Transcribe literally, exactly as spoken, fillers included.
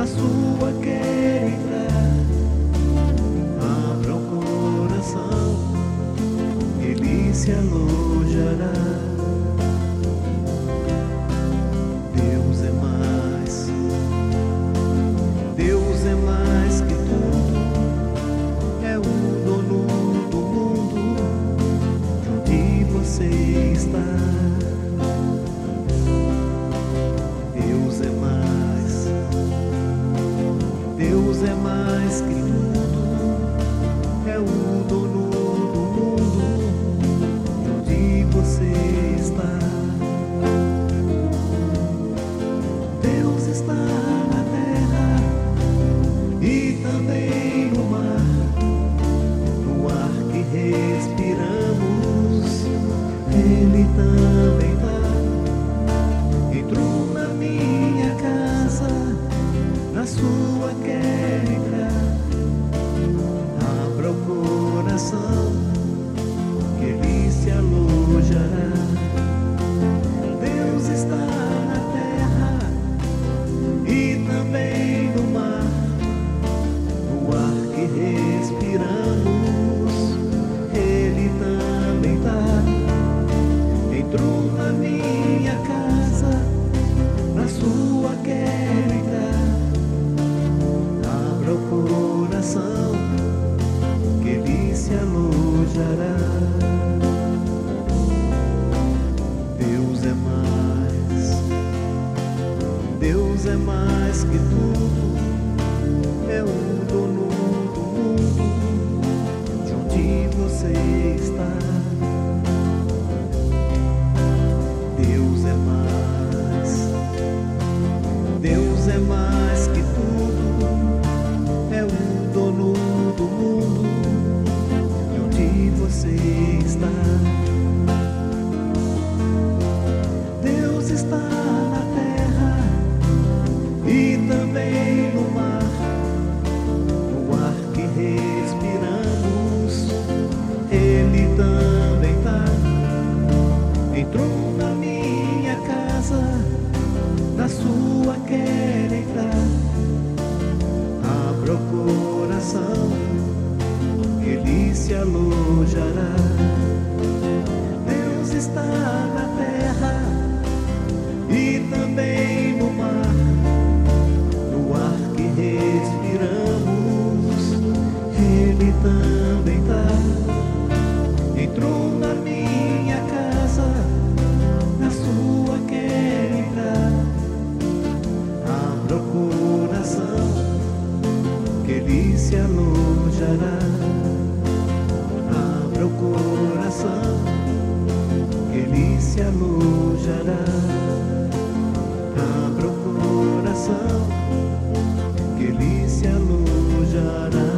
sua quer entrar. Abra o coração, ele se alojará. Deus é mais, Deus é mais que tudo, é o dono do mundo, de onde você está. Deus é mais, Deus é mais que tudo, é o dono do mundo, de onde você está. Deus está na terra e também no mar, no ar que respiramos, Ele também está. Entrou na minha casa, na sua quer entrar. Abra o coração, que Ele se alojará. Deus está na terra e também no mar, no ar que respiramos, Ele também está. Entrou na minha casa, na sua quer entrar. Abra o coração, que Ele se alojará. Deus é mais, Deus é mais que tudo, é o dono do mundo, de onde você está. Deus é mais, Deus é mais que tudo, é o dono do mundo, de onde você está. Deus está na terra e também no mar, no ar que respiramos, Ele também está. Entrou na minha casa, na sua quer entrar. Abra o coração, Ele se alojará. Deus está na terra e também no mar, no ar que respiramos, Ele também está. Entrou na minha casa, na sua quer entrar. Abra o coração, que Ele se alojará. Abra o coração, que Ele se alojará. Abra o coração, que Ele se alojará.